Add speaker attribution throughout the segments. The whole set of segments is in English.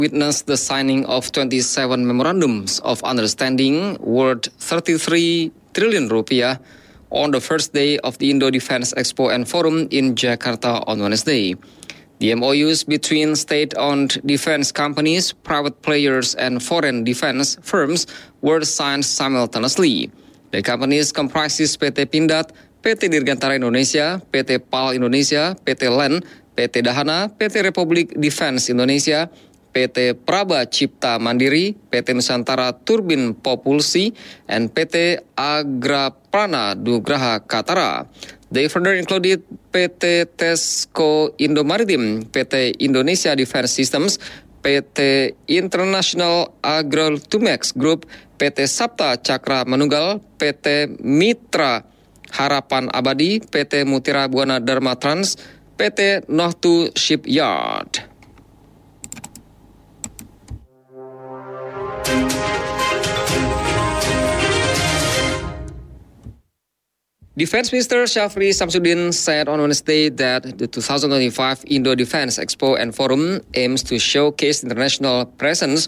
Speaker 1: witnessed the signing of 27 memorandums of understanding worth 33 trillion rupiah on the first day of the Indo Defense Expo and Forum in Jakarta on Wednesday. The MOUs between state-owned defense companies, private players, and foreign defense firms were signed simultaneously. The companies comprises PT Pindad, PT Dirgantara Indonesia, PT PAL Indonesia, PT LEN, PT Dahana, PT Republik Defense Indonesia, PT Praba Cipta Mandiri, PT Nusantara Turbin Propulsi, and PT Agraprana Nugraha Katara. They further included PT Tesco Indomaritim, PT Indonesia Defense Systems, PT International Agrotumex Group, PT Sapta Cakra Manunggal, PT Mitra Harapan Abadi, PT Mutiara Buana Dharma Trans, PT Nohtu Shipyard. Defense Minister Syafri Samsudin said on Wednesday that the 2025 Indo Defense Expo and Forum aims to showcase international presence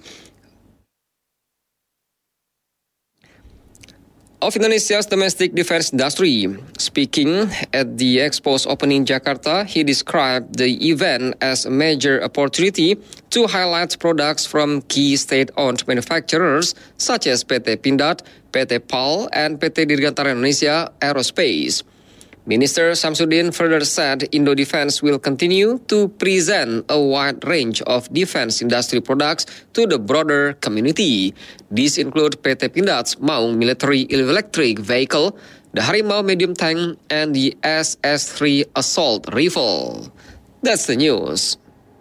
Speaker 1: of Indonesia's domestic defense industry. Speaking at the Expo's opening in Jakarta, he described the event as a major opportunity to highlight products from key state-owned manufacturers such as PT Pindad, PT PAL, and PT Dirgantara Indonesia Aerospace. Minister Samsudin further said Indo Defense will continue to present a wide range of defense industry products to the broader community. These include PT Pindad's Maung military electric vehicle, the Harimau medium tank, and the SS-3 assault rifle. That's the news.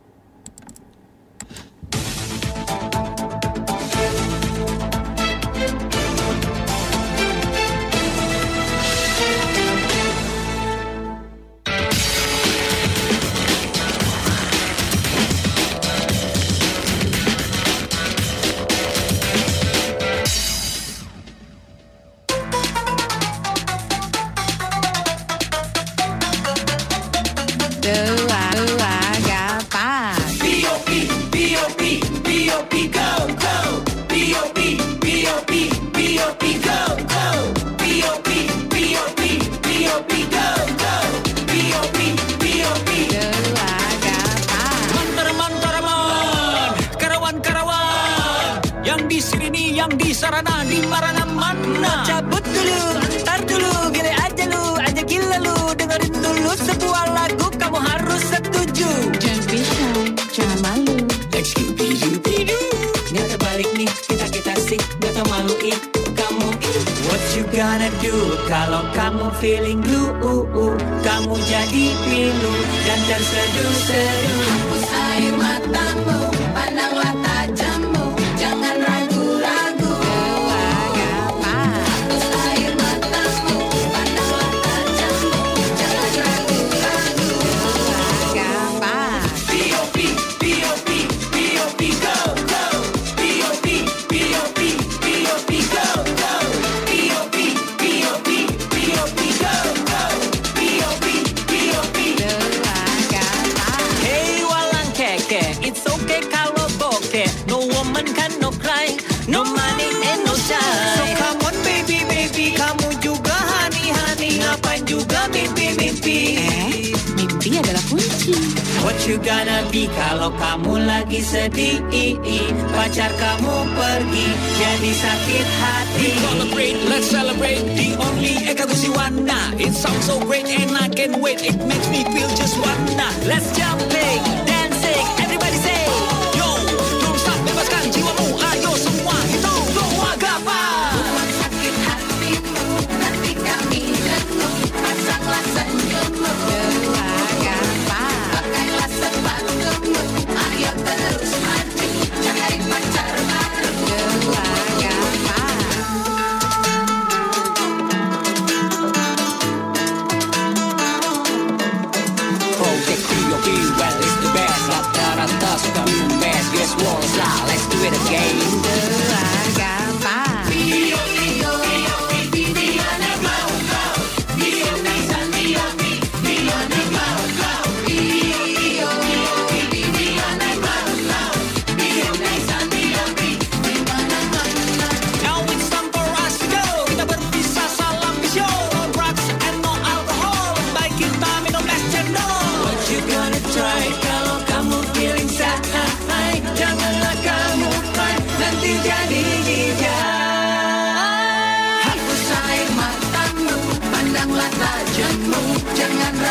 Speaker 2: Yang di sarana di mana-mana. Cabut dulu, tar dulu, gile aja lu, aja gila lu. Dengerin dulu sebuah lagu, kamu harus setuju.
Speaker 3: Jangan pisah, jangan malu.
Speaker 2: Like Scooby-Doo, nggak terbalik nih, kita sih, nggak tau maluin kamu. What you gonna do kalau kamu feeling blue? Kamu jadi pilu dan terseduh-seduh.
Speaker 3: Hapus air matamu, pandanglah tajammu, jangan ragu.
Speaker 2: No money and no shine. So come on baby, kamu juga honey, ngapain juga mimpi.
Speaker 3: Mimpi adalah kunci.
Speaker 2: What you gonna be kalau kamu lagi sedih? Pacar kamu pergi, jadi sakit hati.
Speaker 4: Let's celebrate the only Eka Gusiwana. It sounds so great and I can't wait. It makes me feel just wanna.
Speaker 2: Let's jumping, dancing, everybody say.
Speaker 4: Bebaskan jiwamu, ayo semua itu doa gapa.
Speaker 3: Buat sakit hatimu, nanti kami jenuh. Pasanglah senyummu, doa gapa. Pakailah sepatumu, ayo terus maju. Cari pacar baru, doa gapa.
Speaker 4: Project POP, well it's the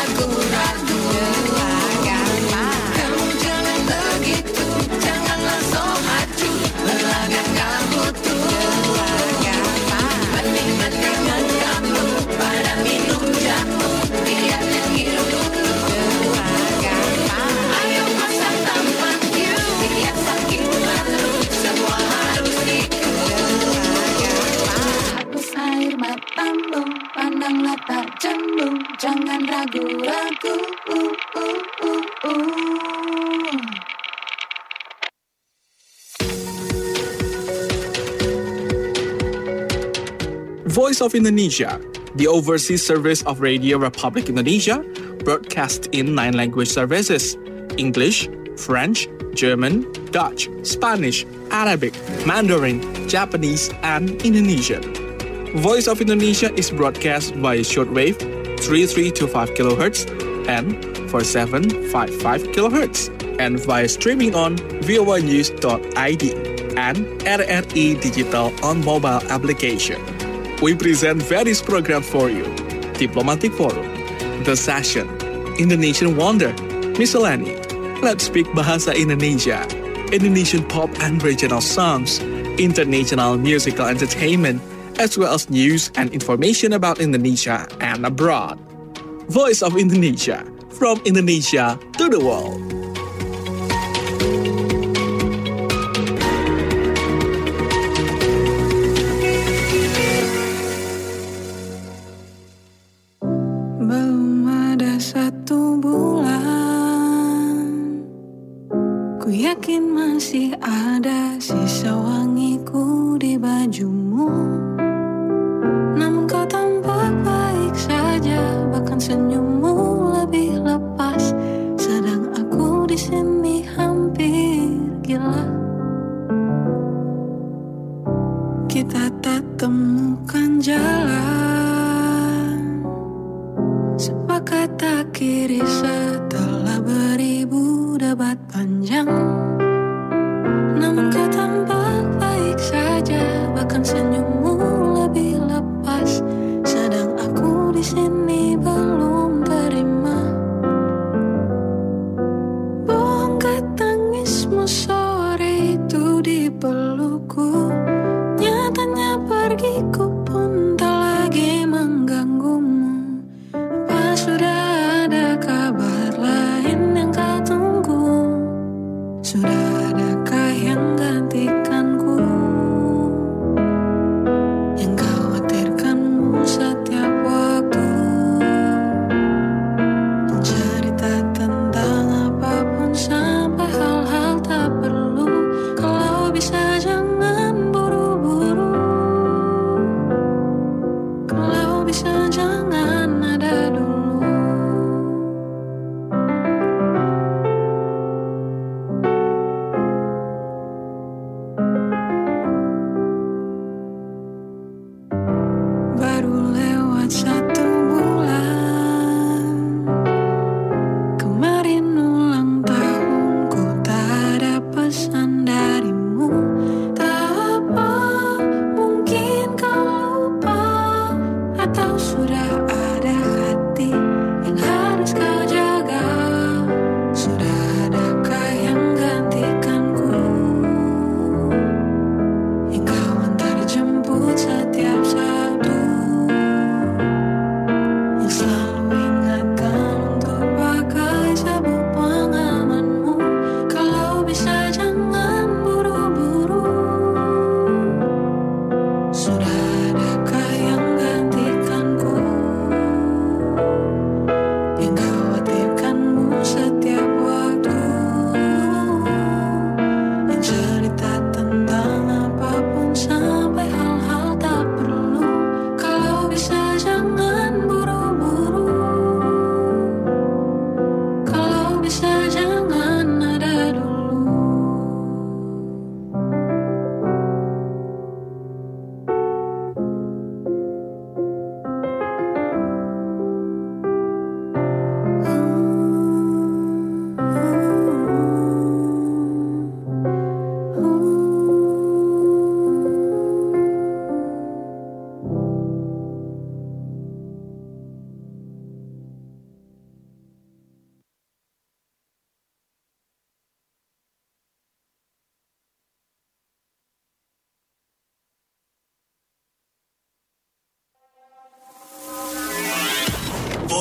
Speaker 3: ragu-ragu. Kamu jangan begitu, janganlah sok acuh, lelaga kamu tuh. Mending-mendingan kamu pada minum jamu, biar terhirup dulu. Ayo pasang tampan you, biar sakit malu, semua harus ikut. Hapus air matamu, pandanglah tajammu, jangan ragu-ragu.
Speaker 5: Voice of Indonesia, the overseas service of Radio Republic Indonesia, broadcast in 9 language services: English, French, German, Dutch, Spanish, Arabic, Mandarin, Japanese, and Indonesian. Voice of Indonesia is broadcast via shortwave 3325 kHz and 4755 kHz, and via streaming on voanews.id and RRI Digital on mobile application. We present various programs for you: Diplomatic Forum, The Session, Indonesian Wonder, Miscellany, Let's Speak Bahasa Indonesia, Indonesian pop and regional songs, international musical entertainment, as well as news and information about Indonesia and abroad. Voice of Indonesia, from Indonesia to the world.
Speaker 6: Belum ada 1 bulan, ku yakin masih ada sisa wangiku di bajumu. Namun kau tampak baik saja, bahkan senyummu lebih lepas. Sedang aku di sini hampir gila. Kita tak temukan jalan, sepakat akhiri setelah beribu debat panjang. Namun kau tampak baik saja, bahkan senyummu lebih lepas. Sedang aku di sini belum terima. Bongkar tangismu sore itu di pelukku. Nyatanya pergiku pun tak lagi mengganggumu. Apa sudah ada kabar lain yang kau tunggu? Sudah adakah yang gantikanku?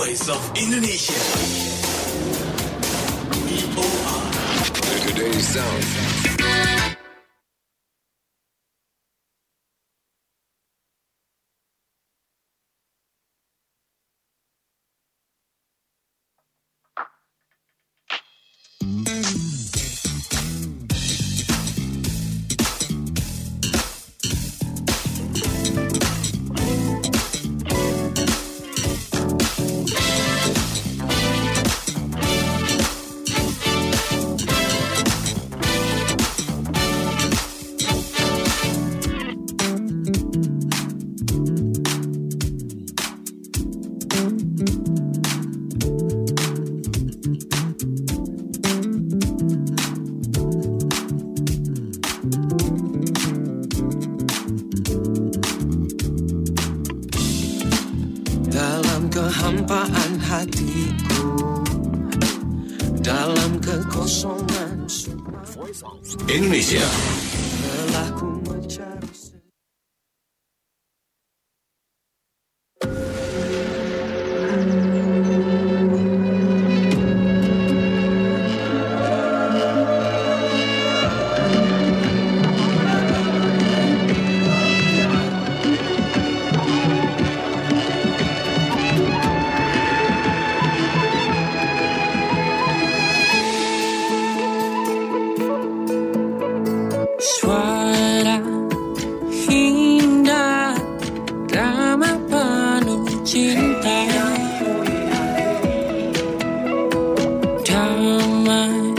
Speaker 7: Voice of Indonesia. VOR. Today's sound.
Speaker 2: kehampaan hatiku, dalam kekosongan
Speaker 7: Indonesia.
Speaker 2: telah ku mencari.
Speaker 6: Suara indah, drama penuh cinta, damai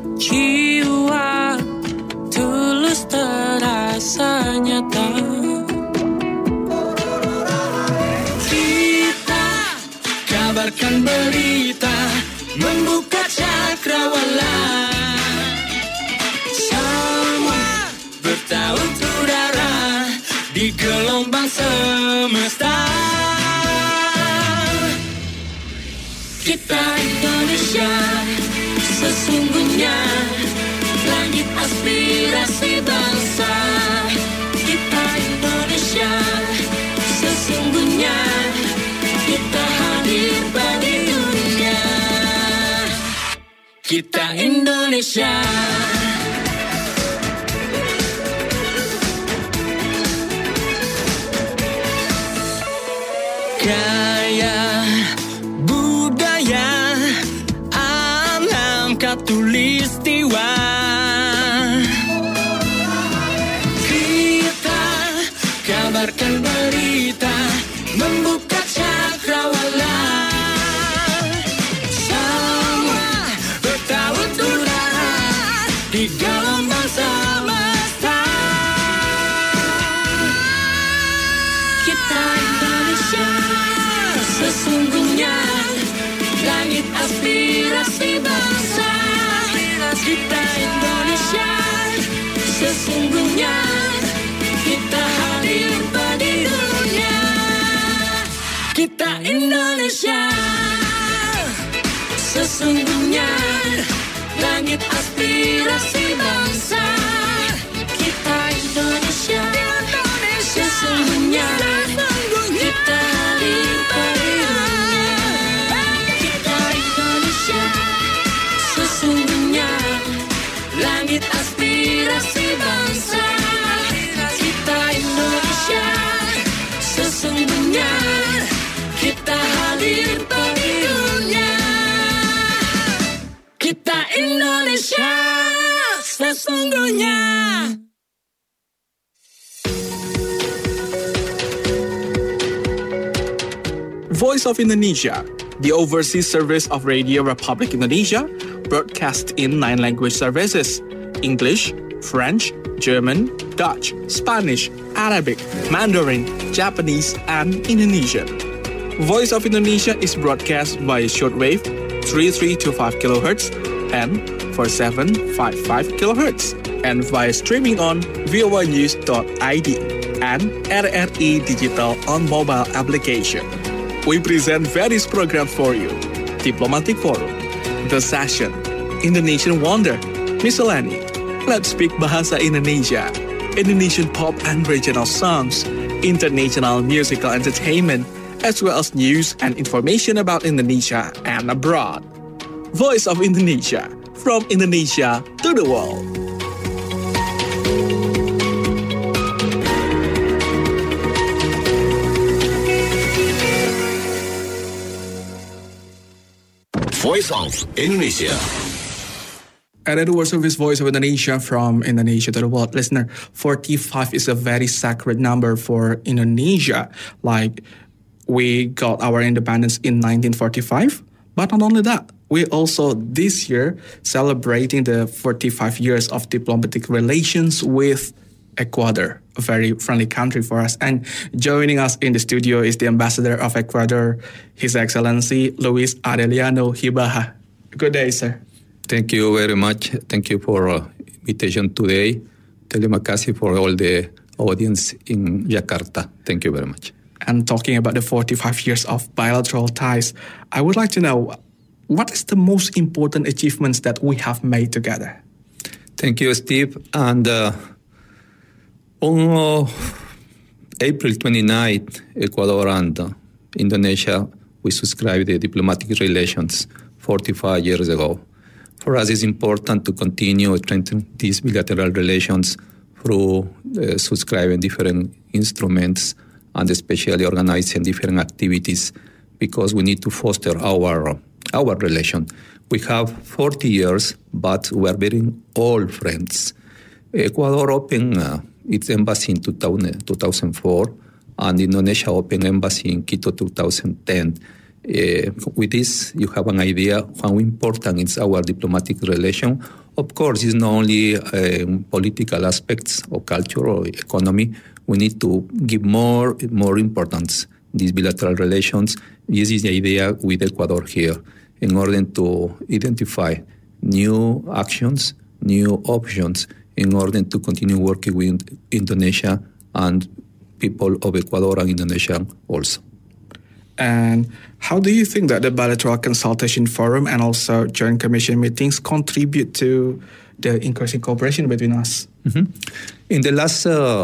Speaker 6: jiwa, tulus terasa nyata. Kita kabarkan berita, membuka cakrawala. Bertaut udara di gelombang semesta. Kita Indonesia, sesungguhnya langit aspirasi bangsa. Kita Indonesia, sesungguhnya kita hadir bagi dunia. Kita Indonesia. Gaya budaya alam katulistiwa, kita kabarkan berita, membuka cakrawala. Semua bertaut udara di gelombang semesta. Kita Indonesia, sesungguhnya langit aspirasi bangsa. Kita Indonesia, sesungguhnya kita hadir bagi dunia. Kita Indonesia, sesungguhnya langit aspirasi bangsa. Kita Indonesia, sesungguhnya kita hadir bagi dunia. Kita Indonesia, sesungguhnya langit aspirasi bangsa. Kita Indonesia, sesungguhnya kita hadir bagi dunia. Kita Indonesia, sesungguhnya.
Speaker 5: Voice of Indonesia, the overseas service of Radio Republic Indonesia, broadcast in 9 language services: English, French, German, Dutch, Spanish, Arabic, Mandarin, Japanese, and Indonesian. Voice of Indonesia is broadcast by shortwave 3325 kHz and 4755 kHz, and via streaming on voanews.id and RRI Digital on mobile application. We present various programs for you: Diplomatic Forum, The Session, Indonesian Wonder, Miscellany, Let's Speak Bahasa Indonesia, Indonesian pop and regional songs, international musical entertainment, as well as news and information about Indonesia and abroad. Voice of Indonesia, from Indonesia to the world.
Speaker 7: Voice of Indonesia.
Speaker 5: And that was Service Voice of Indonesia from Indonesia to the world. Listener, 45 is a very sacred number for Indonesia. Like, we got our independence in 1945. But not only that, we also this year celebrating the 45 years of diplomatic relations with Ecuador, a very friendly country for us. And joining us in the studio is the ambassador of Ecuador, His Excellency Luis Aureliano Gibaja. Good day, sir.
Speaker 8: Thank you very much. Thank you for invitation today. Terima kasih for all the audience in Jakarta. Thank you very much.
Speaker 5: And talking about the 45 years of bilateral ties, I would like to know, what is the most important achievements that we have made together?
Speaker 8: Thank you, Steve. And on April 29th, Ecuador and Indonesia, we subscribed the diplomatic relations 45 years ago. For us, it's important to continue strengthening these bilateral relations through subscribing different instruments and especially organizing different activities, because we need to foster our relation. We have 40 years, but we are very old friends. Ecuador opened its embassy in 2004, and Indonesia opened embassy in Quito 2010. With this, you have an idea how important is our diplomatic relation. Of course, it's not only political aspects or culture or economy. We need to give more importance these bilateral relations. This is the idea with Ecuador here, in order to identify new actions, new options, in order to continue working with Indonesia and people of Ecuador and Indonesia also.
Speaker 5: And how do you think that the bilateral consultation forum and also joint commission meetings contribute to the increasing cooperation between us?
Speaker 8: Mm-hmm. In the last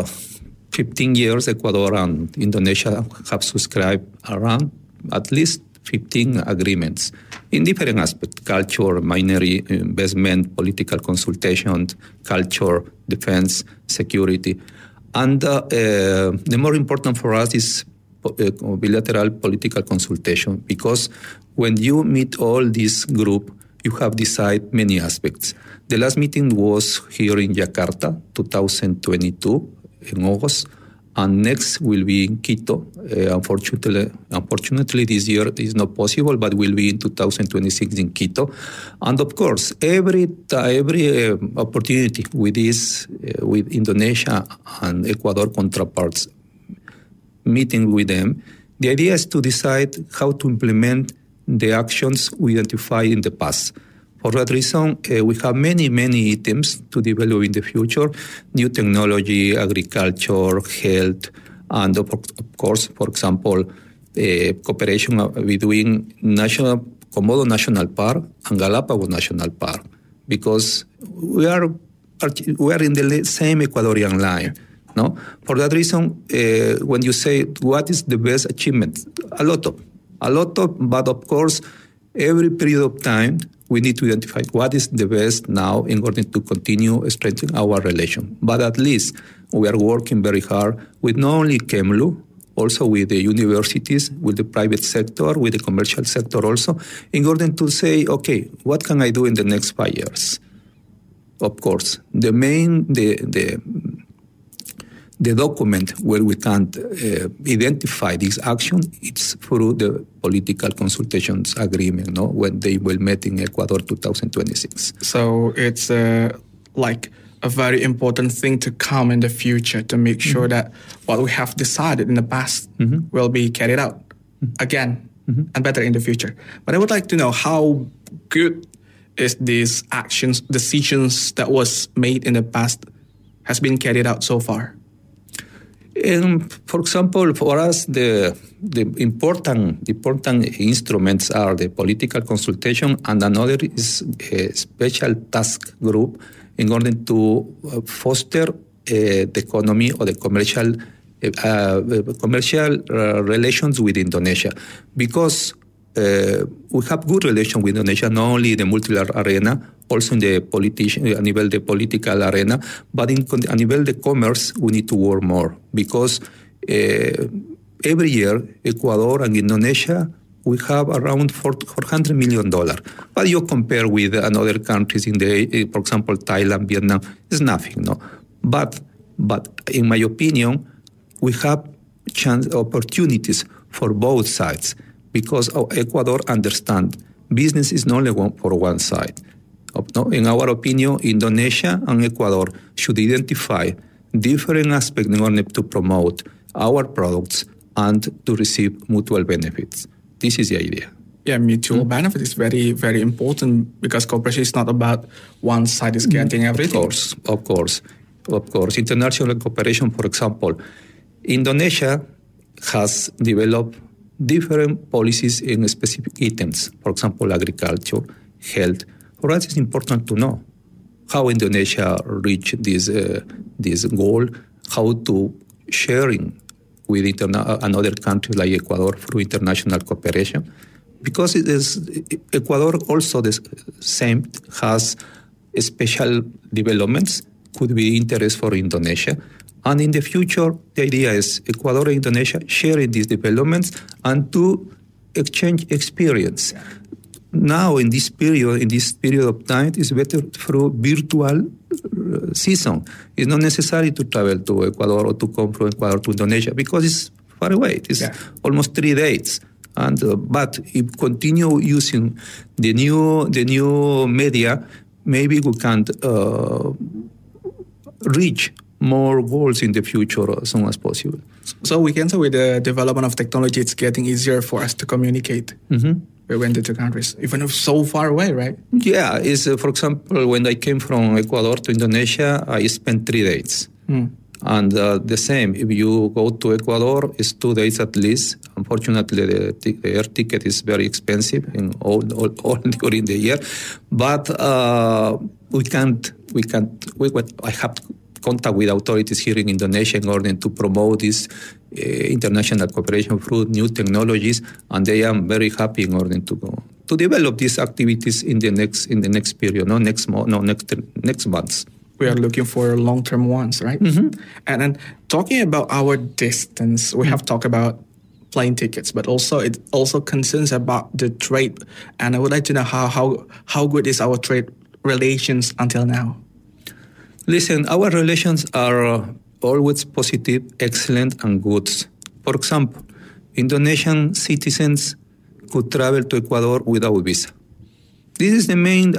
Speaker 8: 15 years, Ecuador and Indonesia have subscribed around at least 15 agreements in different aspects: culture, minority investment, political consultation, culture, defense, security. And the more important for us is bilateral political consultation, because when you meet all this group, you have decided many aspects. The last meeting was here in Jakarta, 2022, in August, and next will be in Quito. Unfortunately, this year is not possible, but will be in 2026 in Quito. And of course, every opportunity with this, with Indonesia and Ecuador counterparts, meeting with them, the idea is to decide how to implement the actions we identified in the past. For that reason, we have many items to develop in the future: new technology, agriculture, health, and of course, for example, cooperation between Komodo National Park and Galapagos National Park, because we are in the same Ecuadorian line. No, for that reason, when you say what is the best achievement, a lot of, but of course, every period of time we need to identify what is the best now in order to continue strengthening our relation. But at least we are working very hard with not only KEMLU, also with the universities, with the private sector, with the commercial sector also, in order to say, okay, what can I do in the next 5 years? Of course, the document where we can identify this action, it's through the political consultations agreement, no? When they will meet in Ecuador 2026.
Speaker 5: So it's like a very important thing to come in the future to make sure that what we have decided in the past will be carried out again and better in the future. But I would like to know, how good is these decisions that was made in the past has been carried out so far?
Speaker 8: For example, for us, the important instruments are the political consultation, and another is a special task group in order to foster the economy or the commercial commercial relations with Indonesia, because we have good relations with Indonesia, not only in the multilateral arena, also in the a nivel de political arena, but a nivel de commerce, we need to work more, because every year, Ecuador and Indonesia, we have around $400 million. But you compare with other countries in for example, Thailand, Vietnam, it's nothing, no? But in my opinion, we have opportunities for both sides, because Ecuador understands business is not only for one side. No? In our opinion, Indonesia and Ecuador should identify different aspects in order to promote our products and to receive mutual benefits. This is the idea.
Speaker 5: Yeah, mutual benefit is very, very important, because cooperation is not about one side is getting everything.
Speaker 8: Of course. International cooperation, for example, Indonesia has developed different policies in specific items. For example, agriculture, health. For us, it's important to know how Indonesia reached this goal, how to sharing with another country like Ecuador through international cooperation, because Ecuador also the same has special developments, could be interest for Indonesia. And in the future, the idea is Ecuador and Indonesia sharing these developments and to exchange experience. Now, in this period of time, it's better through virtual season. It's not necessary to travel to Ecuador or to come from Ecuador to Indonesia, because it's far away. It's almost 3 days. And but if continue using the new media, maybe we can reach more goals in the future as soon as possible.
Speaker 5: So we can say with the development of technology, it's getting easier for us to communicate between the two countries, even if so far away, right?
Speaker 8: Yeah, for example, when I came from Ecuador to Indonesia, I spent 3 days. And the same, if you go to Ecuador, it's 2 days at least. Unfortunately, the air ticket is very expensive in all during the year. But I have contact with authorities here in Indonesia in order to promote this international cooperation through new technologies, and they are very happy in order to develop these activities in the next period, next months.
Speaker 5: We are looking for long-term ones, right? And talking about our distance, we have talked about plane tickets, but also it also concerns about the trade. And I would like to know how good is our trade relations until now?
Speaker 8: Listen, our relations are always positive, excellent, and good. For example, Indonesian citizens could travel to Ecuador without visa. This is the main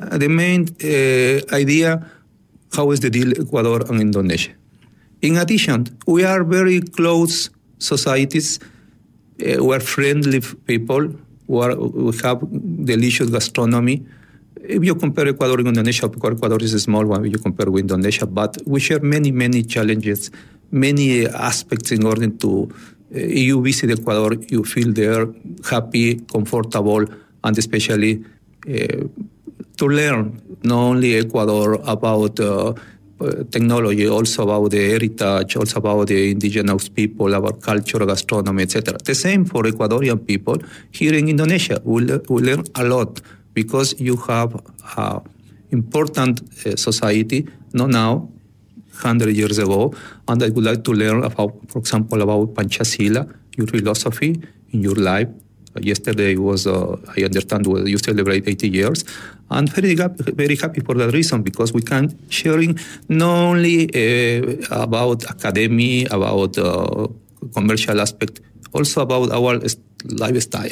Speaker 8: idea. How is the deal Ecuador and Indonesia? In addition, we are very close societies. We are friendly people. We have delicious gastronomy. If you compare Ecuador and Indonesia, Ecuador is a small one if you compare with Indonesia, but we share many, many challenges, many aspects in order to, you visit Ecuador, you feel there happy, comfortable, and especially to learn not only Ecuador about technology, also about the heritage, also about the indigenous people, about culture, gastronomy, etc. The same for Ecuadorian people. Here in Indonesia, we learn a lot, because you have an important society, not now, 100 years ago, and I would like to learn about, for example, about Pancasila, your philosophy in your life. Yesterday was, I understand, you celebrate 80 years, and very happy for that reason, because we can sharing not only about academy, about commercial aspect, also about our lifestyle.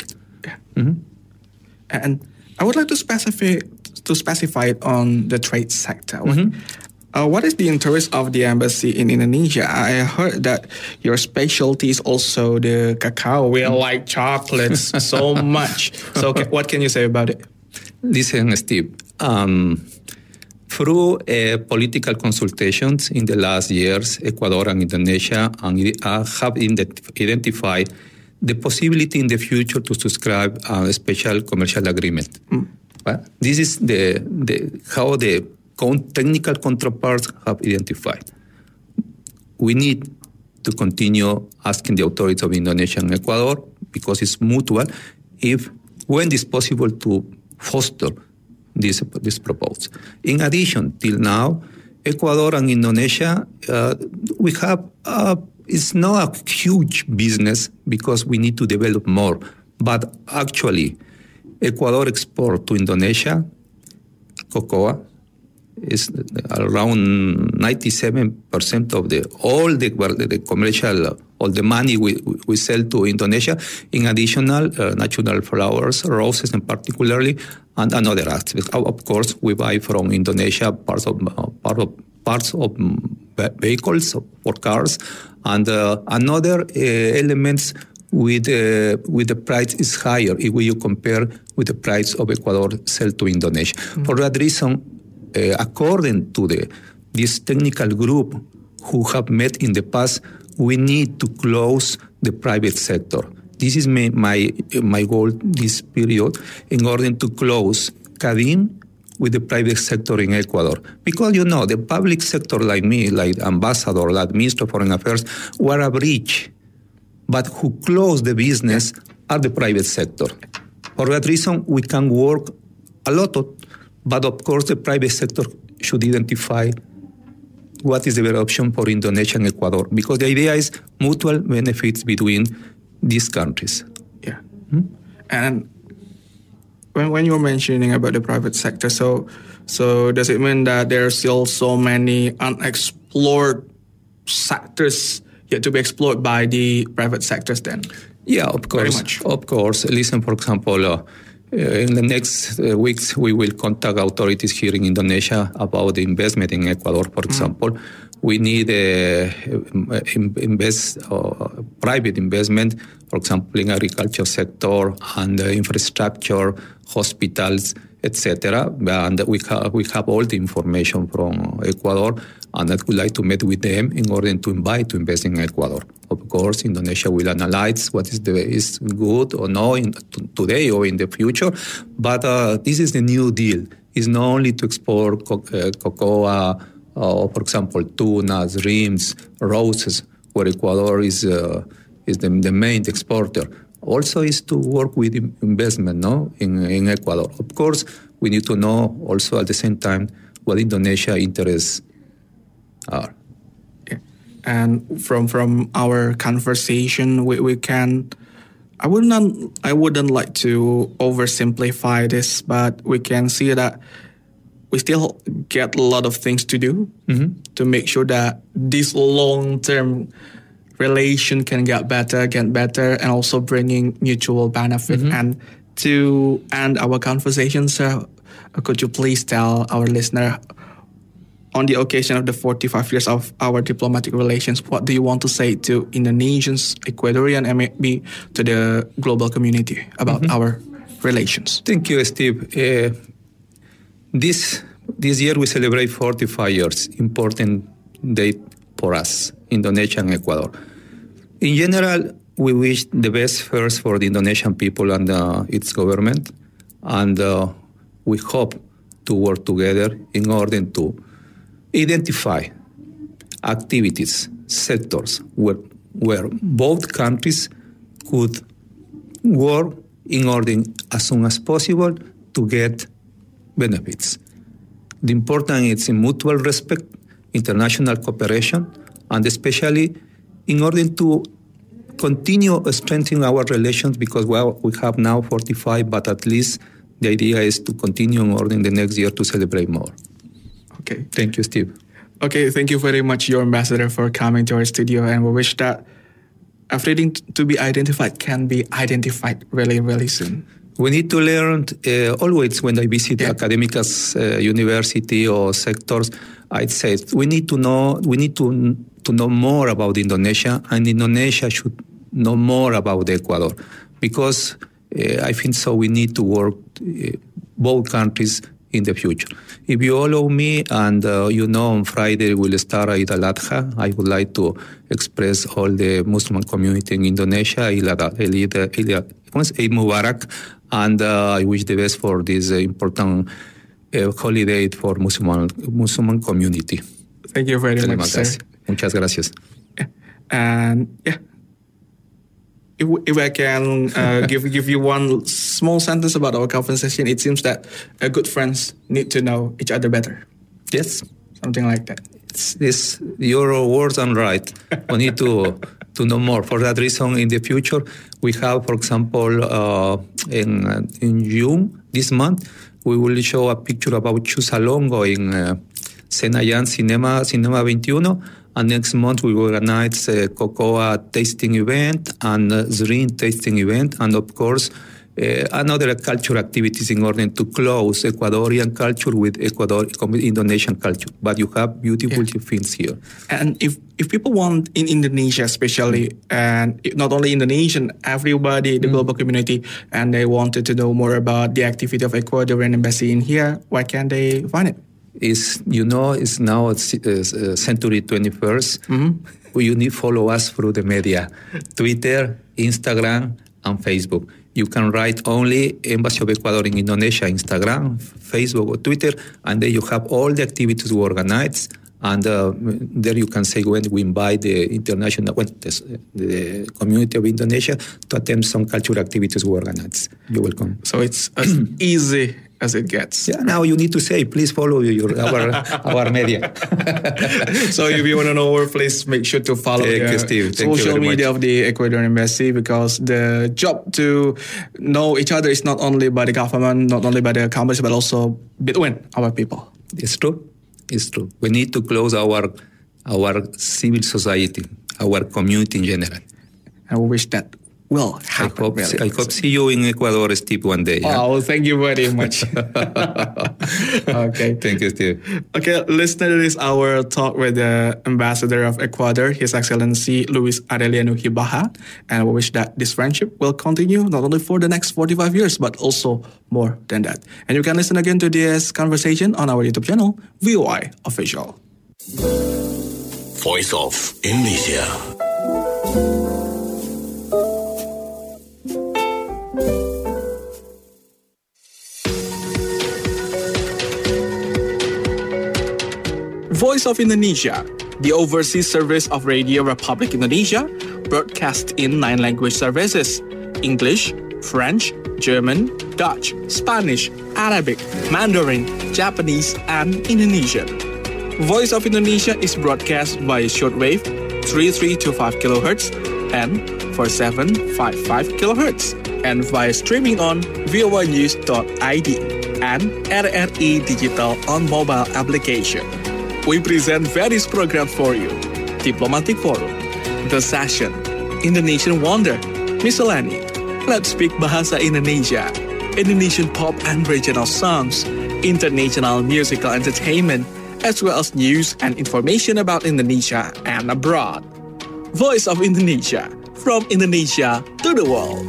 Speaker 5: And I would like to specify it on the trade sector. What is the interest of the embassy in Indonesia? I heard that your specialty is also the cacao. We like chocolates so much. So what can you say about it?
Speaker 8: Listen, Steve. Through political consultations in the last years, Ecuador and Indonesia have identified the possibility in the future to subscribe a special commercial agreement. Well, this is how the technical counterparts have identified. We need to continue asking the authorities of Indonesia and Ecuador, because it's mutual, when it's possible to foster this proposal. In addition, till now, Ecuador and Indonesia, we have, it's not a huge business because we need to develop more. But actually, Ecuador export to Indonesia, cocoa, is around 97% of all the commercial, all the money we sell to Indonesia. In additional, natural flowers, roses, and particularly, and another aspect. Of course, we buy from Indonesia parts of vehicles for cars, and another elements with the price is higher if you compare with the price of Ecuador sell to Indonesia. Mm-hmm. For that reason, according to this technical group who have met in the past, we need to close the private sector. This is my goal this period, in order to close CADIM with the private sector in Ecuador. Because, the public sector like me, like ambassador, like Minister of Foreign Affairs, were a bridge. But who close the business are the private sector. For that reason, we can work a lot, but of course the private sector should identify what is the better option for Indonesia and Ecuador, because the idea is mutual benefits between these countries.
Speaker 5: Yeah. Hmm? And when you're mentioning about the private sector, so does it mean that there are still so many unexplored sectors yet to be explored by the private sectors then?
Speaker 8: Yeah, of course.
Speaker 5: Very much.
Speaker 8: Of course. Listen, for example, in the next weeks, we will contact authorities here in Indonesia about the investment in Ecuador, for example. We need private investment, for example, in agriculture sector and infrastructure, hospitals, etc. And we have all the information from Ecuador, and I would like to meet with them in order to invite to invest in Ecuador. Of course, Indonesia will analyze what is good or no today or in the future. But this is the new deal. It's not only to export cocoa, or for example, tuna, shrimps, roses, where Ecuador is the main exporter. Also is to work with investment, in Ecuador. Of course, we need to know also at the same time what Indonesia interests are.
Speaker 5: Yeah. And from our conversation, we can. I wouldn't like to oversimplify this, but we can see that we still get a lot of things to do to make sure that this long-term relation can get better, and also bringing mutual benefit. And to end our conversation, sir, could you please tell our listener, on the occasion of the 45 years of our diplomatic relations, what do you want to say to Indonesians, Ecuadorian, and maybe to the global community about our relations?
Speaker 8: Thank you, Steve. This year we celebrate 45 years, important date for us, Indonesia and Ecuador. In general, we wish the best first for the Indonesian people and its government, and we hope to work together in order to identify activities, sectors where both countries could work in order as soon as possible to get benefits. The important is in mutual respect, international cooperation, and especially in order to continue strengthening our relations, because we have now 45, but at least the idea is to continue in the next year to celebrate more.
Speaker 5: Okay.
Speaker 8: Thank you, Steve.
Speaker 5: Okay, thank you very much, your ambassador, for coming to our studio, and we wish that everything to be identified can be identified really, really soon.
Speaker 8: We need to learn always when I visit academics, university or sectors. I'd say we need to know more about Indonesia, and Indonesia should know more about Ecuador, because I think so. We need to work both countries in the future. If you allow me, and on Friday we'll start Eid al-Adha, I would like to express all the Muslim community in Indonesia, Eid Mubarak, and I wish the best for this important holiday for Muslim community.
Speaker 5: Thank you very much, sir.
Speaker 8: Muchas gracias.
Speaker 5: And yeah, if I can give you one small sentence about our conversation, it seems that good friends need to know each other better.
Speaker 8: Yes.
Speaker 5: Something like that.
Speaker 8: It's your words are right. We need to know more. For that reason, in the future, we have, for example, in June this month, we will show a picture about Chusalongo in Senayan Cinema 21. And next month, we will organize a cocoa tasting event and a Zrin tasting event. And of course, another cultural activities in order to close Ecuadorian culture with Indonesian culture. But you have beautiful things here.
Speaker 5: And if people want in Indonesia especially, and not only Indonesian, everybody, the global community, and they wanted to know more about the activity of Ecuadorian embassy in here, where can they find it?
Speaker 8: It's now century 21st. Mm-hmm. You need to follow us through the media, Twitter, Instagram, and Facebook. You can write only Embassy of Ecuador in Indonesia, Instagram, Facebook, or Twitter, and then you have all the activities we organize. And there you can say when we invite the the community of Indonesia to attend some cultural activities we organize. You're welcome.
Speaker 5: So it's as easy as it gets.
Speaker 8: Yeah, now you need to say, please follow our media.
Speaker 5: So if you want to know more, please make sure to follow the social media of the Ecuadorian Embassy, because the job to know each other is not only by the government, not only by the companies, but also between our people.
Speaker 8: It's true. It's true. We need to close our civil society, our community in general.
Speaker 5: I wish that will happen.
Speaker 8: I hope see you in Ecuador, Steve, one day.
Speaker 5: Yeah? Oh, well, thank you very much. Okay.
Speaker 8: Thank you, Steve.
Speaker 5: Okay, listener, this is our talk with the Ambassador of Ecuador, His Excellency Luis Aureliano Gibaja. And we wish that this friendship will continue not only for the next 45 years, but also more than that. And you can listen again to this conversation on our YouTube channel, VOI Official.
Speaker 7: Voice of Indonesia.
Speaker 5: Voice of Indonesia, the overseas service of Radio Republic Indonesia, broadcast in 9 language services: English, French, German, Dutch, Spanish, Arabic, Mandarin, Japanese, and Indonesian. Voice of Indonesia is broadcast by shortwave 3325 kHz and 4755 kHz, and via streaming on voinews.id and RRI Digital on mobile application. We present various programs for you: Diplomatic Forum, The Session, Indonesian Wonder, Miscellany, Let's Speak Bahasa Indonesia, Indonesian pop and regional songs, international musical entertainment, as well as news and information about Indonesia and abroad. Voice of Indonesia, from Indonesia to the world.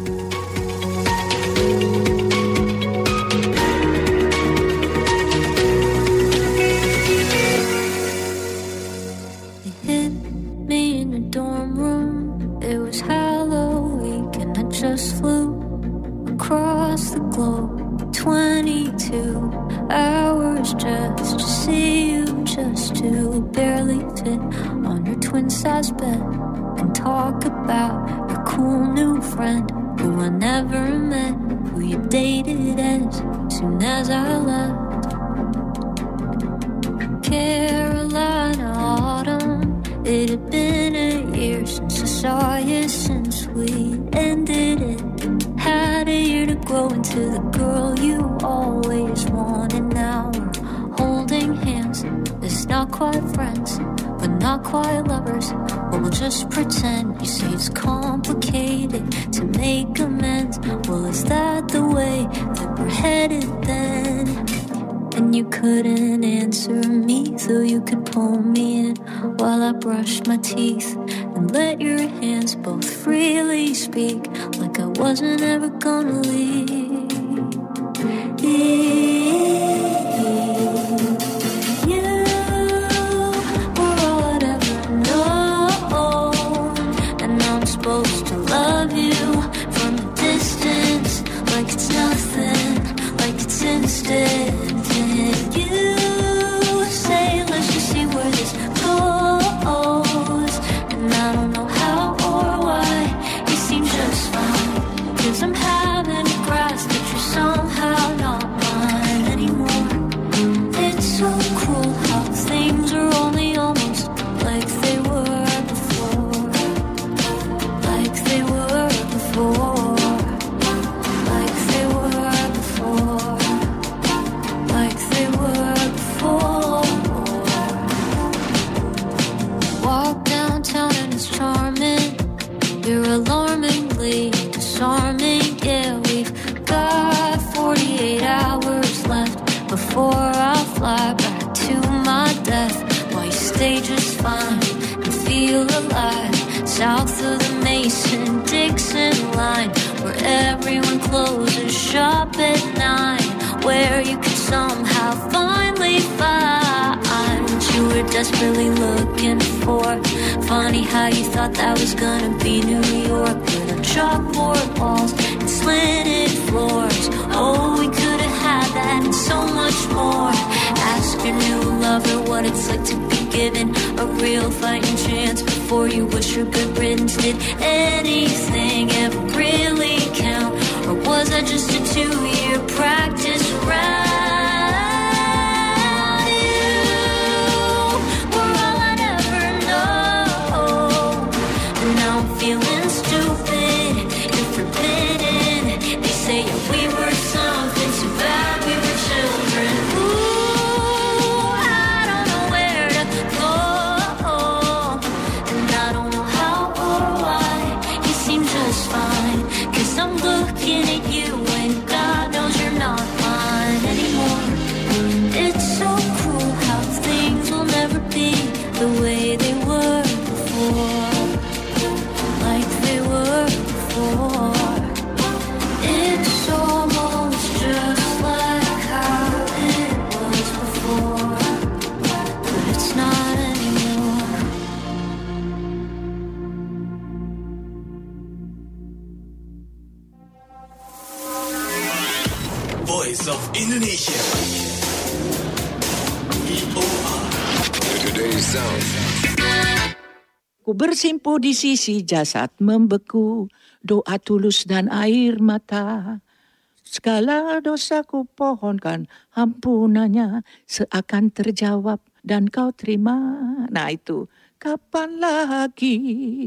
Speaker 6: Just flew across the globe, 22 hours just to see you, just to barely fit on your twin-size bed and talk about your cool new friend who I never met, who you dated as soon as I left. Carolina autumn, it had been a year since I saw you, since we ended it. Had a year to grow into the girl you always wanted. Now we're holding hands. It's not quite friends, but not quite lovers. But we'll just pretend. You say it's complicated to make amends. Well, is that the way that we're headed then? And you couldn't answer me, so you could pull me in while I brushed my teeth and let your hands both freely speak, like I wasn't ever gonna leave. You were all I'd ever known, and I'm supposed to love you from a distance, like it's nothing, like it's instant. You say, let's just see where this goes, and I don't know how disarming. Yeah, we've got 48 hours left before I fly back to my death. While you stay just fine and feel alive, south of the Mason-Dixon line, where everyone closes shop at 9, where you can somehow finally find what you were desperately looking for. Funny how you thought that was gonna be New York, with our chalkboard walls and slanted floors. Oh, we could have had that and so much more. Ask your new lover what it's like to be given a real fighting chance before you wish her good riddance. Did anything ever really count, or was that just a 2-year practice round? You were all I'd ever know, and now I'm feeling stupid and forbidden. They say we were something too bad we were children. Ooh, I don't know where to go, and I don't know how or why. You seem just fine, 'cause I'm looking at you and God knows you're not mine anymore. It's so cruel how things will never be the way they were before, like they were before. It's almost just like how it was before, but it's not anymore.
Speaker 4: Voice of Indonesia.
Speaker 7: Today's sound.
Speaker 9: Ku bersimpuh di sisi jasad membeku, doa tulus dan air mata. Segala dosaku pohonkan ampunannya, seakan terjawab dan kau terima. Nah itu, kapan lagi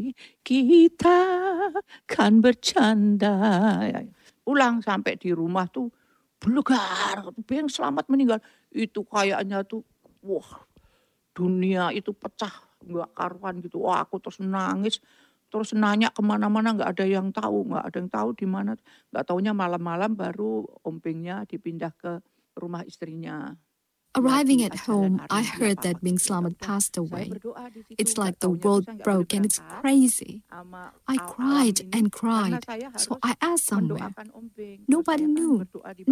Speaker 9: kita kan bercanda. Pulang sampai di rumah tuh belegar, Beng Slamet meninggal. Itu kayaknya tuh, wah, dunia itu pecah, nggak karuan gitu. Wah, aku terus nangis, terus nanya kemana-mana, nggak ada yang tahu di mana. Nggak taunya malam-malam baru Om Bengnya dipindah ke rumah istrinya.
Speaker 10: Arriving at home, I heard that Beng Slamet passed away. It's like the world broke and it's crazy. I cried and cried, so I asked somewhere. Nobody knew.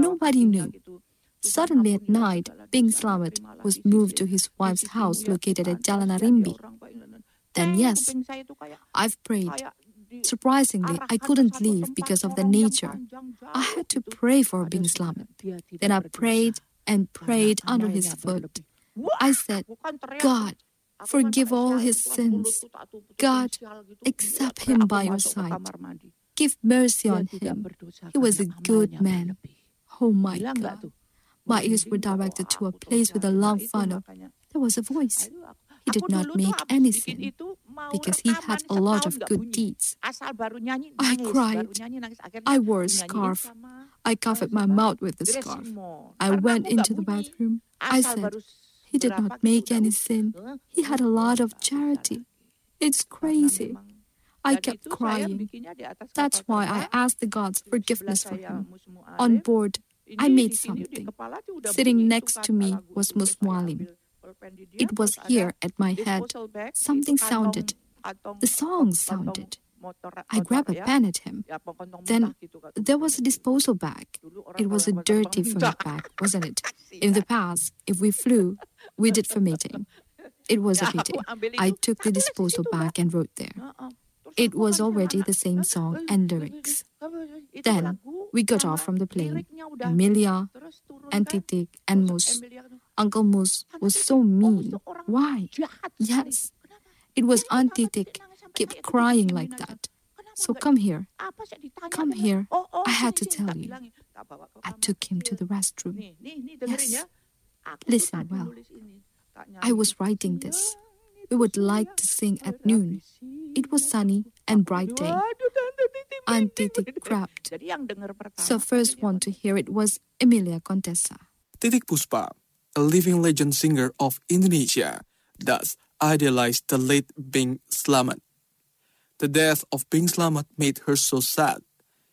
Speaker 10: Suddenly at night, Beng Slamet was moved to his wife's house located at Jalan Arimbi. Then yes, I've prayed. Surprisingly, I couldn't leave because of the nature. I had to pray for Beng Slamet. Then I prayed and prayed under his foot. I said, God, forgive all his sins. God, accept him by your side. Give mercy on him. He was a good man. Oh my God. My ears were directed to a place with a long funnel. There was a voice. He did not make any sin because he had a lot of good deeds. I cried. I wore a scarf. I covered my mouth with the scarf. I went into the bathroom. I said, he did not make any sin. He had a lot of charity. It's crazy. I kept crying. That's why I asked the gods forgiveness for him. On board, I made something. Sitting next to me was Muswalim. It was here at my head. Something sounded. The song sounded. I grabbed a pen at him. Then there was a disposal bag. It was a dirty ferment bag, wasn't it? In the past, if we flew, we did fermenting. It was a pity. I took the disposal bag and wrote there. It was already the same song and lyrics. Then we got off from the plane. Emilia, and Titik, and Mus. Uncle Mus was so mean. Why? Yes, it was Aunt Titik kept crying like that. So come here. Come here. I had to tell you. I took him to the restroom. Yes. Listen well. I was writing this. We would like to sing at noon. It was sunny and bright day. Aunt Titik grabbed. So first one to hear it was Emilia Contessa.
Speaker 5: Titik Puspa, a living legend singer of Indonesia, thus idealized the late Beng Slamet. The death of Beng Slamet made her so sad.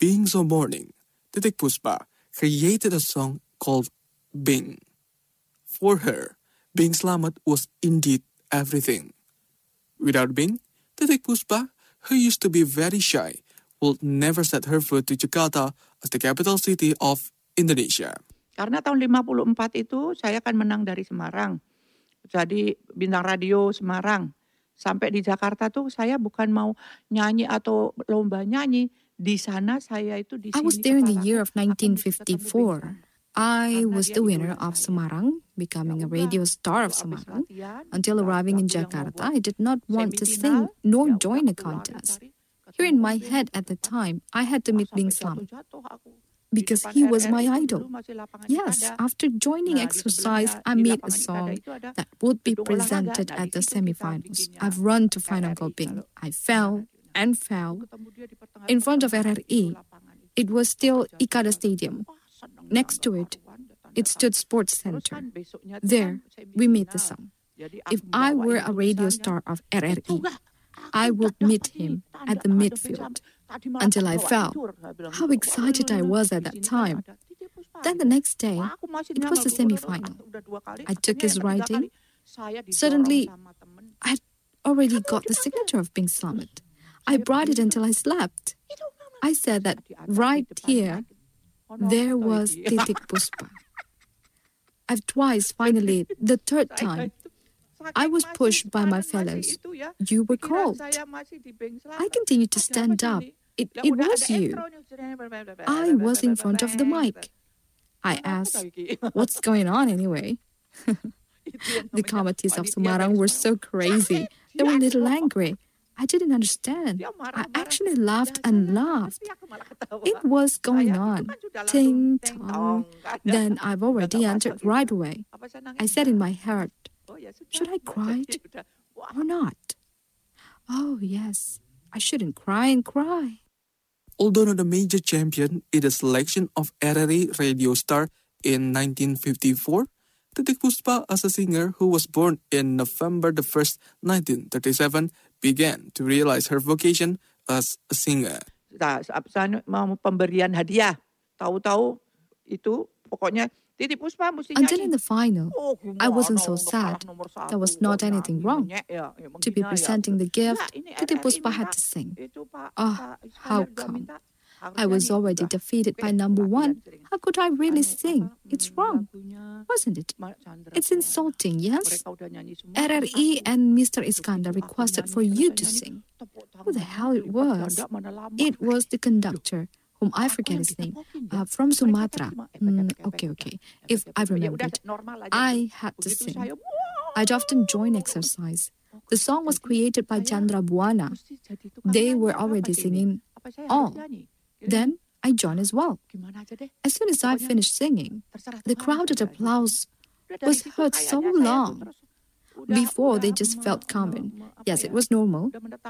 Speaker 5: being so mourning, Titik Puspa created a song called Bing. For her, Bing Slamet was indeed everything. Without Bing, Titik Puspa, who used to be very shy, would never set her foot to Jakarta as the capital city of Indonesia.
Speaker 9: Karena tahun 54 itu saya kan menang dari Semarang. Jadi bintang radio Semarang. Sampai di Jakarta tuh saya bukan mau nyanyi atau lomba nyanyi. Di sana saya itu di sini.
Speaker 10: I was there in the year of 1954. I was the winner of Semarang, becoming a radio star of Semarang. Until arriving in Jakarta, I did not want to sing nor join a contest. Here in my head at the time, I had to meet Bing Slamet because he was my idol. Yes, after joining exercise, I made a song that would be presented at the semi-finals. I've run to find Uncle Bing. I fell and fell in front of RRI. It was still Ikada Stadium. Next to it, it stood Sports Center. There, we made the song. If I were a radio star of RRI, I would meet him at the midfield until I fell. How excited I was at that time. Then the next day, it was the semi-final. I took his writing. Suddenly, I had already got the signature of Bing Slamet. I brought it until I slept. I said that right here, there was Titik Puspa. I've twice, finally, the third time, I was pushed by my fellows. You were called. I continued to stand up. It was you. I was in front of the mic. I asked, what's going on anyway? The committees of Semarang were so crazy. They were a little angry. I didn't understand. I actually laughed and laughed. It was going on. Ting, tong. Then I've already answered right away. I said in my heart, should I cry or not? Oh, yes. I shouldn't cry and cry.
Speaker 5: Although not a major champion in the selection of RRI Radio Star in 1954, Titik Puspa, as a singer who was born in November the 1st, 1937, began to realize her vocation as a singer.
Speaker 9: Mau pemberian hadiah. Tahu-tahu itu pokoknya Titik Puspa mesti
Speaker 10: Until in the final, I wasn't so sad. There was not anything wrong. To be presenting the gift, Titik Puspa had to sing. Oh, how come? I was already defeated by number one. How could I really sing? It's wrong, wasn't it? It's insulting, yes? RRI and Mr. Iskandar requested for you to sing. Who the hell it was? It was the conductor, whom I forget his name, from Sumatra. Okay. If I remember it, I had to sing. I'd often join exercise. The song was created by Chandra Buana. They were already singing all. Then I joined as well. As soon as I finished singing, the crowded applause was heard so long. Before, they just felt common. Yes, it was normal.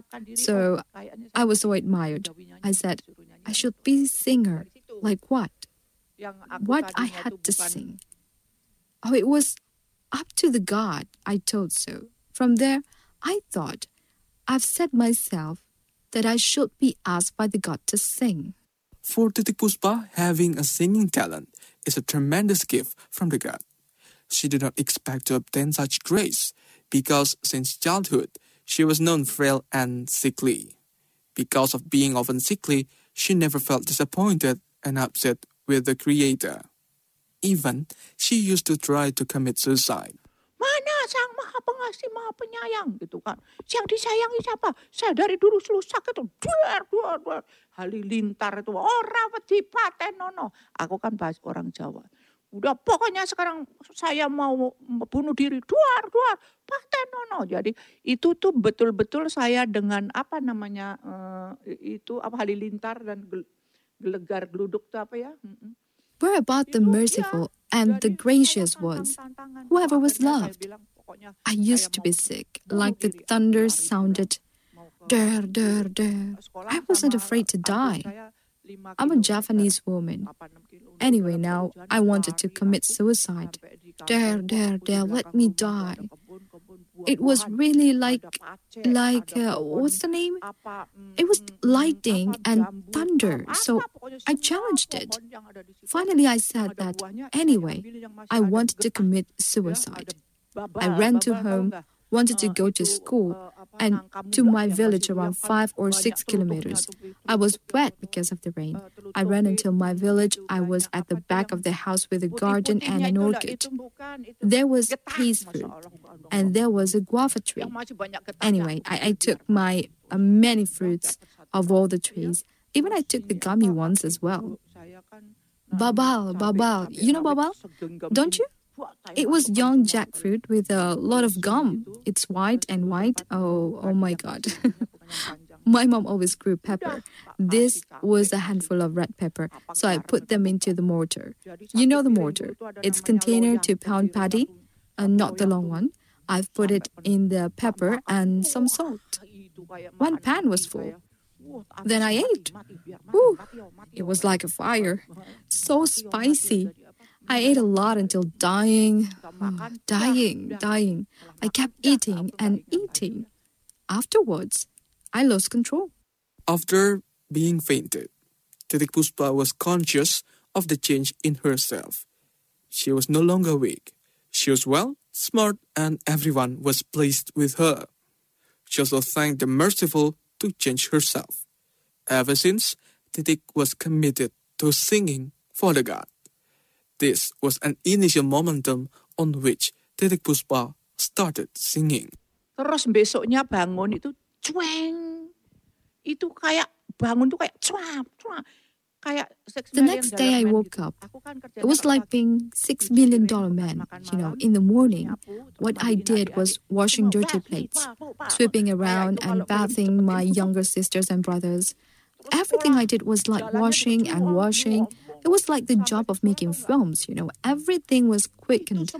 Speaker 10: So I was so admired. I said, I should be a singer. Like what? What I had to sing. Oh, it was up to the God. I told so. From there, I thought, I've said myself that I should be asked by the God to sing.
Speaker 5: For Titik Puspa, having a singing talent is a tremendous gift from the God. She did not expect to obtain such grace because since childhood, she was known frail and sickly. Because of being often sickly, she never felt disappointed and upset with the Creator. Even, she used to try to commit suicide.
Speaker 9: Mana sang maha pengasih, maha penyayang, gitu kan. Yang disayangi siapa? Saya dari dulu selalu sakit, duar. Halilintar itu, ora wedi patenono. Aku kan bahas orang Jawa. Udah pokoknya sekarang saya mau bunuh diri, duar, patenono. Jadi itu tuh betul-betul saya dengan apa namanya, itu apa halilintar dan gelegar geluduk itu apa ya?
Speaker 10: Where about the merciful and the gracious was, whoever was loved. I used to be sick, like the thunder sounded, der. I wasn't afraid to die. I'm a Japanese woman. Anyway, now I wanted to commit suicide. Der, let me die. It was really like what's the name? It was lightning and thunder. So I challenged it. Finally, I said that anyway, I wanted to commit suicide. I ran to home, wanted to go to school and to my village around 5 or 6 kilometers. I was wet because of the rain. I ran until my village. I was at the back of the house with a garden and an orchid. There was peas fruit and there was a guava tree. Anyway, I took my many fruits of all the trees. Even I took the gummy ones as well. Babal. You know babal? Don't you? It was young jackfruit with a lot of gum. It's white and white. Oh my God. My mom always grew pepper. This was a handful of red pepper, so I put them into the mortar. You know the mortar. It's container to pound paddy, not the long one. I've put it in the pepper and some salt. One pan was full. Then I ate. Whew, it was like a fire. So spicy. I ate a lot until dying. I kept eating and eating. Afterwards, I lost control.
Speaker 5: After being fainted, Titik Puspa was conscious of the change in herself. She was no longer weak. She was well, smart, and everyone was pleased with her. She also thanked the merciful to change herself. Ever since, Titik was committed to singing for the God. This was an initial momentum on which Titik Puspa started singing.
Speaker 9: Terus besoknya bangun itu cueng. Itu kayak bangun tuh kayak cuap. Kayak
Speaker 10: the next day I woke up. It was like being $6 million man. In the morning, what I did was washing dirty plates, sweeping around and bathing my younger sisters and brothers. Everything I did was like washing and washing. It was like the job of making films, Everything was quickened.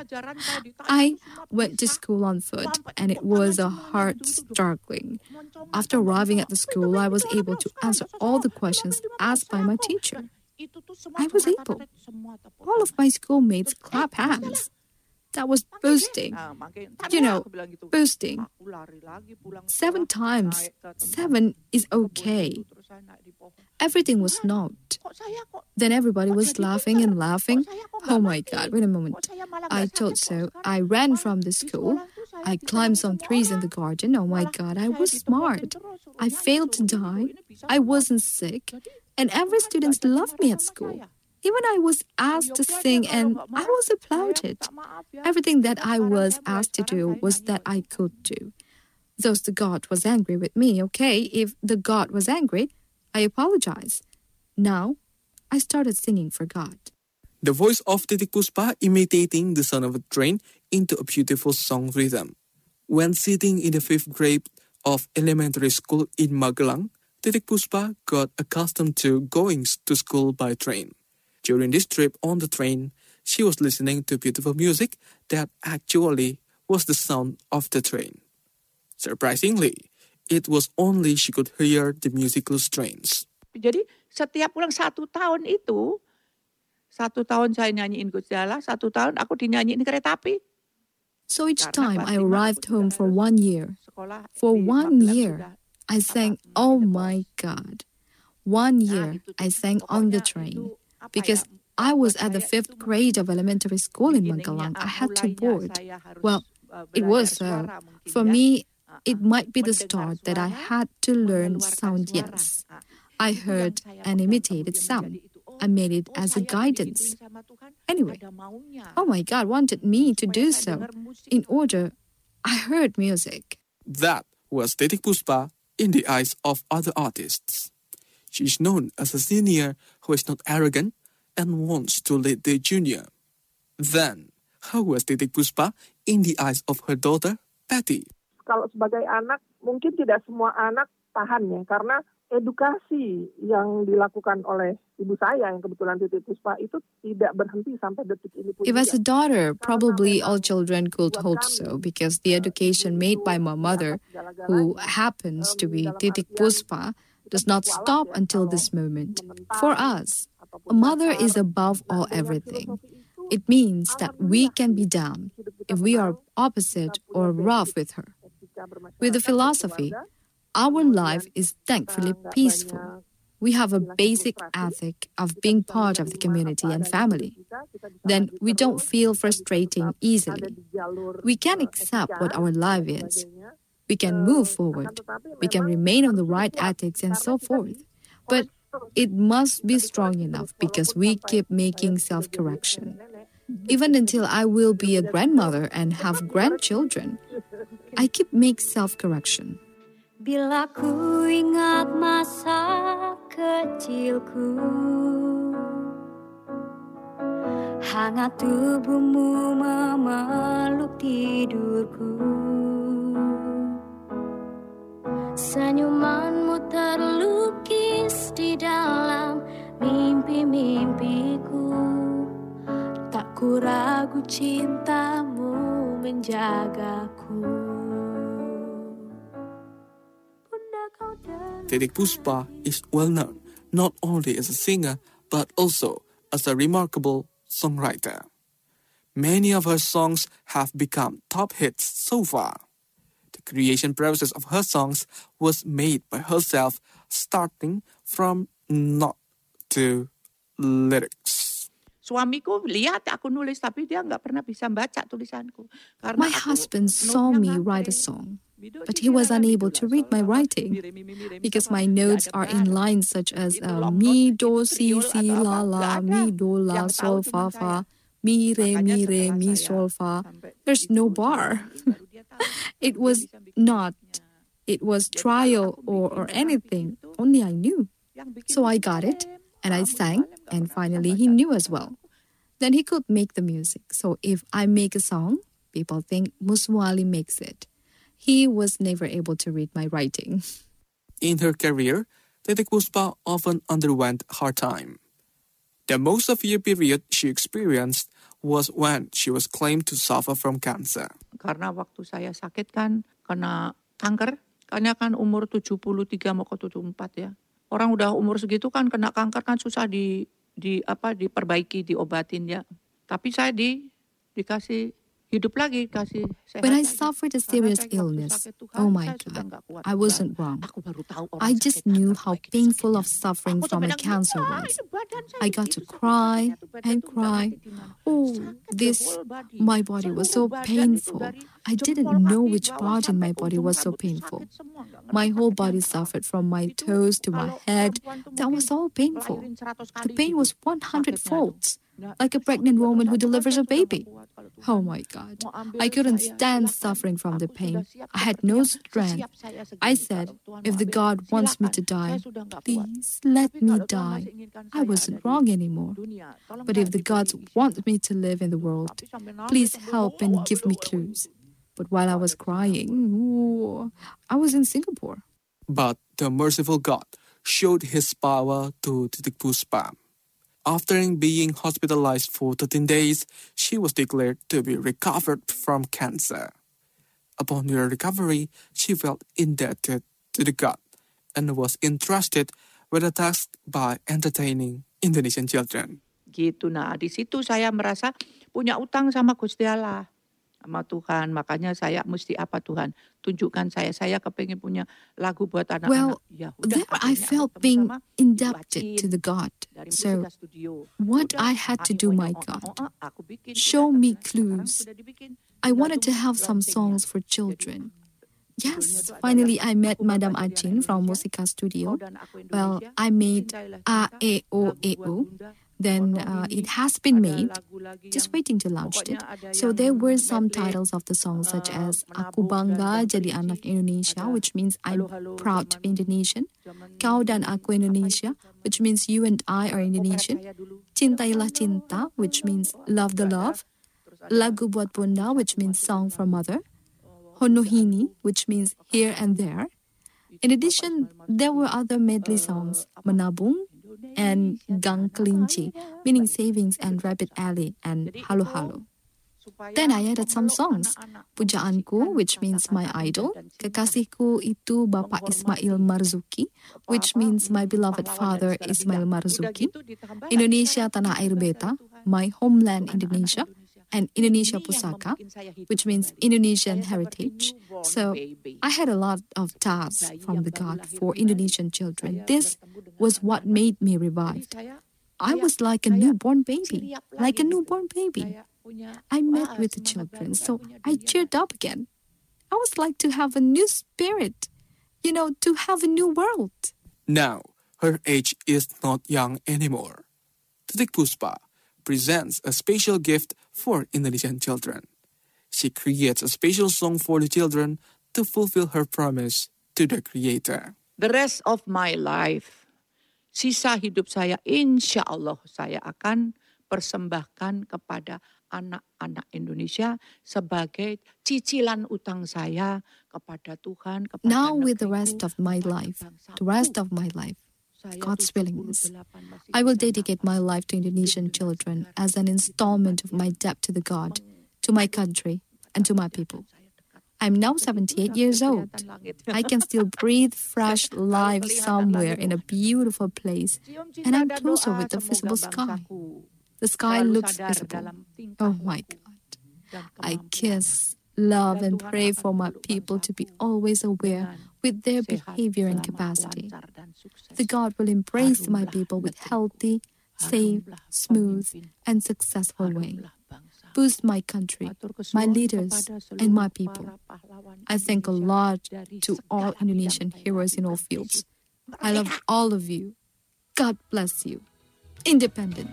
Speaker 10: I went to school on foot, and it was a hard struggling. After arriving at the school, I was able to answer all the questions asked by my teacher. I was able. All of my schoolmates clap hands. That was boosting. Boosting. 7 times. 7 is okay. Everything was not. Then everybody was laughing and laughing. Oh my God, wait a moment. I thought so. I ran from the school. I climbed some trees in the garden. Oh my God, I was smart. I failed to die. I wasn't sick. And every student loved me at school. Even I was asked to sing and I was applauded. Everything that I was asked to do was that I could do. Thus the God was angry with me. Okay, if the God was angry, I apologize. Now, I started singing for God.
Speaker 5: The voice of Titik Puspa imitating the sound of a train into a beautiful song rhythm. When sitting in the 5th grade of elementary school in Magelang, Titik Puspa got accustomed to going to school by train. During this trip on the train, she was listening to beautiful music that actually was the sound of the train. Surprisingly, it was only she could hear the musical strains.
Speaker 9: Jadi setiap pulang 1 tahun itu, 1 tahun saya nyanyiin Gusjala, 1 tahun aku dinyanyiin kereta api.
Speaker 10: So each time I arrived home for 1 year. For 1 year, I sang, oh my God. 1 year, I sang on the train. Because I was at the 5th grade of elementary school in Magelang. I had to board. Well, it was so. For me, it might be the start that I had to learn sound yes. I heard an imitated sound. I made it as a guidance. Anyway, oh my God wanted me to do so. In order, I heard music.
Speaker 5: That was Titik Puspa in the eyes of other artists. She is known as a senior who is not arrogant and wants to lead the junior. Then, how was Titik Puspa in the eyes of her daughter, Patty?
Speaker 11: Kalau sebagai anak, mungkin tidak semua anak tahan ya, karena edukasi yang dilakukan oleh ibu saya yang kebetulan Titik Puspa itu tidak berhenti sampai detik ini pun.
Speaker 10: If as a daughter, probably all children could hold so, because the education made by my mother, who happens to be Titik Puspa, does not stop until this moment. For us, a mother is above all everything. It means that we can be down if we are opposite or rough with her. With the philosophy, our life is thankfully peaceful. We have a basic ethic of being part of the community and family. Then we don't feel frustrating easily. We can accept what our life is. We can move forward. We can remain on the right ethics and so forth. But it must be strong enough because we keep making self-correction. Even until I will be a grandmother and have grandchildren, I keep making self-correction.
Speaker 6: Bila ku ingat masa kecilku, hangat tubuhmu memeluk tidurku, senyumanmu terlukis di dalam mimpi-mimpiku. Tak ku ragu cintamu menjagaku.
Speaker 5: Titik Puspa is well known not only as a singer but also as a remarkable songwriter. Many of her songs have become top hits so far. The creation process of her songs was made by herself, starting from note to lyrics.
Speaker 9: Suamiku lihat aku nulis tapi dia nggak pernah bisa baca tulisanku.
Speaker 10: My husband saw me write a song, but he was unable to read my writing because my notes are in lines such as mi, do, si, la, la, mi, do, la, sol, fa, fa, mi, re, mi, sol, fa. There's no bar. It was trial or anything, only I knew. So I got it, and I sang, and finally he knew as well. Then he could make the music. So if I make a song, people think Muswali makes it. He was never able to read my writing.
Speaker 5: In her career, Titik Puspa often underwent hard time. The most severe period she experienced was when she was claimed to suffer from cancer.
Speaker 9: Karena waktu saya sakit kan, kena kanker. Karena kan umur 73 mau ke 74 ya. Orang udah umur segitu kan kena kanker kan susah diperbaiki, diobatin ya. Tapi saya dikasih hidup lagi, kasih sehat.
Speaker 10: When I suffered a serious illness, oh my God, I wasn't wrong. I just knew how painful of suffering from a cancer was. I got to cry and cry. Oh, my body was so painful. I didn't know which part in my body was so painful. My whole body suffered from my toes to my head. That was all painful. The pain was 100 folds. Like a pregnant woman who delivers a baby. Oh my God. I couldn't stand suffering from the pain. I had no strength. I said, if the God wants me to die, please let me die. I wasn't wrong anymore. But if the gods want me to live in the world, please help and give me clues. But while I was crying, I was in Singapore.
Speaker 5: But the merciful God showed his power to Titik Puspa. After being hospitalized for 13 days, she was declared to be recovered from cancer. Upon her recovery, she felt indebted to the God and was entrusted with a task by entertaining Indonesian children.
Speaker 9: Gitu, nah di situ saya merasa punya utang sama Gusti Allah, sama Tuhan. Makanya saya mesti apa Tuhan? Tunjukkan saya kepengen punya lagu buat anak-anak.
Speaker 10: Well, there I felt being indebted to the God. So, what I had to do, my God, show me clues. I wanted to have some songs for children. Yes, finally I met Madam Achin from Musika Studio. Well, I made A, E, O, E, O. Then it has been made, just waiting to launch it. So there were some titles of the songs such as Aku Bangga Jadi Anak Indonesia, which means I'm proud to be Indonesian. Kau dan Aku Indonesia, which means you and I are Indonesian. Cintailah Cinta, which means love the love. Lagu Buat Bunda, which means song for mother. Honohini, which means here and there. In addition, there were other medley songs, Menabung, and Gang Kelinci, meaning savings, and Rabbit Alley, and Halo Halo. Then I added some songs. Pujaanku, which means my idol. Kekasihku itu Bapak Ismail Marzuki, which means my beloved father Ismail Marzuki. Indonesia Tanah Air Beta, my homeland Indonesia and Indonesia Pusaka, which means Indonesian heritage. So I had a lot of tasks from the God for Indonesian children. This was what made me revived. I was like a newborn baby, I met with the children, so I cheered up again. I was like to have a new spirit, to have a new world.
Speaker 5: Now, her age is not young anymore. Titik Puspa presents a special gift for Indonesian children. She creates a special song for the children to fulfill her promise to the Creator.
Speaker 9: The rest of my life, sisa hidup saya, insya Allah saya akan persembahkan kepada anak-anak Indonesia sebagai cicilan utang saya kepada Tuhan. Kepada
Speaker 10: now with the rest of my life, God's willingness, I will dedicate my life to Indonesian children as an installment of my debt to the God, to my country, and to my people. I'm now 78 years old. I can still breathe fresh life somewhere in a beautiful place, and I'm closer with the visible sky. The sky looks visible. Oh my God. I kiss, love, and pray for my people to be always aware with their behavior and capacity. The God will embrace my people with healthy, safe, smooth, and successful way. Boost my country, my leaders, and my people. I thank a lot to all Indonesian heroes in all fields. I love all of you. God bless you. Independent.